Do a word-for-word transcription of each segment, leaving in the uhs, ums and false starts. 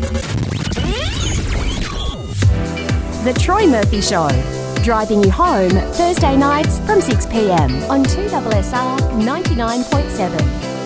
The Troy Murphy Show, driving you home Thursday nights from six p m on two S S R ninety-nine point seven.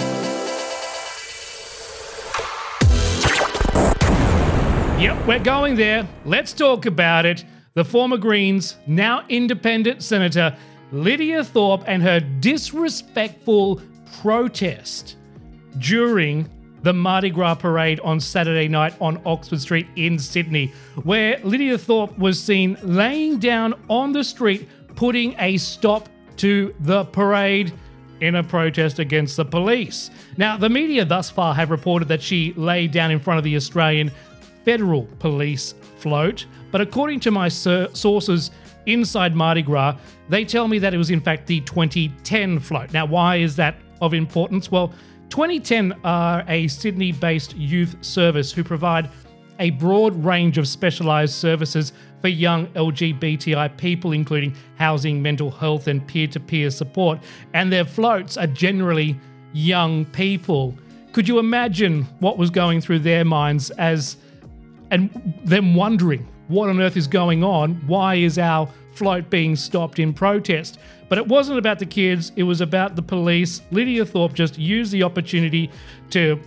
Yep, we're going there. Let's talk about it. The former Greens, now independent Senator Lydia Thorpe and her disrespectful protest during the Mardi Gras parade on Saturday night on Oxford Street in Sydney, where Lydia Thorpe was seen laying down on the street, putting a stop to the parade in a protest against the police. Now, the media thus far have reported that she lay down in front of the Australian Federal Police float, but according to my sur- sources inside Mardi Gras, they tell me that it was in fact the twenty ten float. Now, why is that of importance? Well, twenty ten are a Sydney-based youth service who provide a broad range of specialised services for young L G B T I people, including housing, mental health and peer-to-peer support. And their floats are generally young people. Could you imagine what was going through their minds as, and them wondering what on earth is going on? Why is our float being stopped in protest? But it wasn't about the kids, it was about the police. Lydia Thorpe just used the opportunity to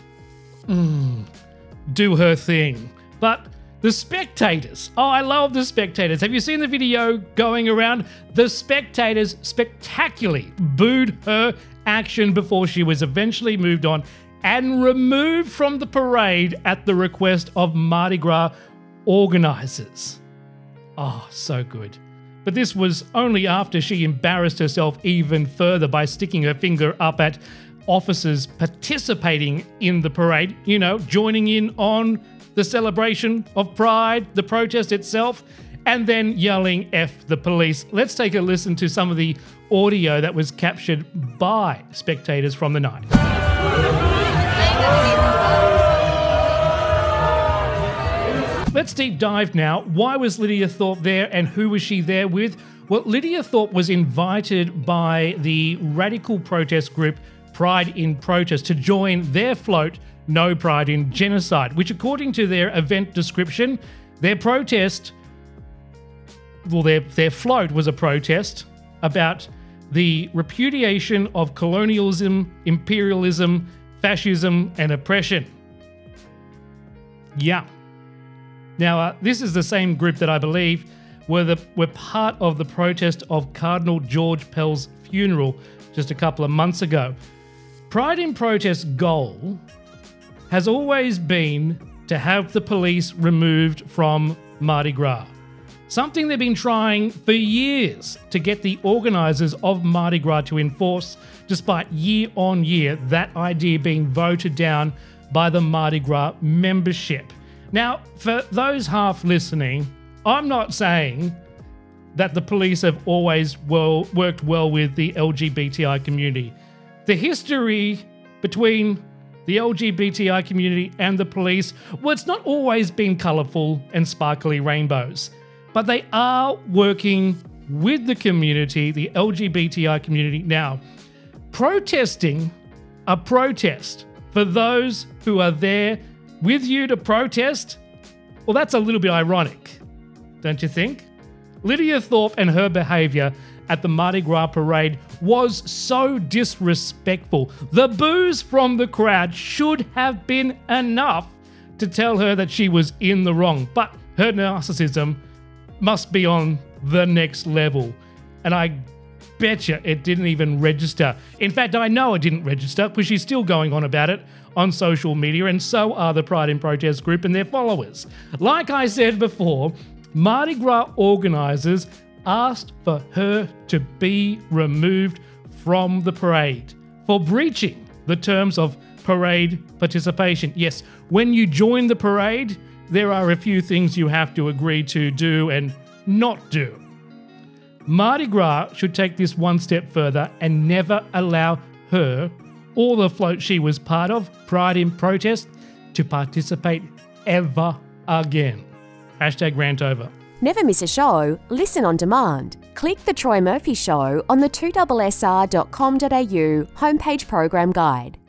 mm, do her thing. But the spectators, oh, I love the spectators. Have you seen the video going around? The spectators spectacularly booed her action before she was eventually moved on and removed from the parade at the request of Mardi Gras organisers. Oh, so good. But this was only after she embarrassed herself even further by sticking her finger up at officers participating in the parade, you know, joining in on the celebration of Pride, the protest itself, and then yelling F the police. Let's take a listen to some of the audio that was captured by spectators from the night. Let's deep dive now. Why was Lydia Thorpe there and who was she there with? Well, Lydia Thorpe was invited by the radical protest group Pride in Protest to join their float, No Pride in Genocide, which according to their event description, their protest, well, their, their float was a protest about the repudiation of colonialism, imperialism, fascism, and oppression. Yeah. Now, uh, this is the same group that I believe were, the, were part of the protest of Cardinal George Pell's funeral just a couple of months ago. Pride in Protest's goal has always been to have the police removed from Mardi Gras. Something they've been trying for years to get the organisers of Mardi Gras to enforce, despite year on year that idea being voted down by the Mardi Gras membership. Now, for those half listening, I'm not saying that the police have always well, worked well with the L G B T I community. The history between the L G B T I community and the police, well, it's not always been colourful and sparkly rainbows, but they are working with the community, the L G B T I community. Now, protesting a protest for those who are there with you to protest, well, that's a little bit ironic, don't you think? Lydia Thorpe and her behaviour at the Mardi Gras parade was so disrespectful. The boos from the crowd should have been enough to tell her that she was in the wrong, but her narcissism must be on the next level. And I betcha it didn't even register. In fact, I know it didn't register because she's still going on about it on social media, and so are the Pride in Protest group and their followers. Like I said before, Mardi Gras organisers asked for her to be removed from the parade for breaching the terms of parade participation. Yes, when you join the parade, there are a few things you have to agree to do and not do. Mardi Gras should take this one step further and never allow her or the float she was part of, Pride in Protest, to participate ever again. Hashtag rant over. Never miss a show? Listen on demand. Click The Troy Murphy Show on the two S S R dot com dot a u homepage program guide.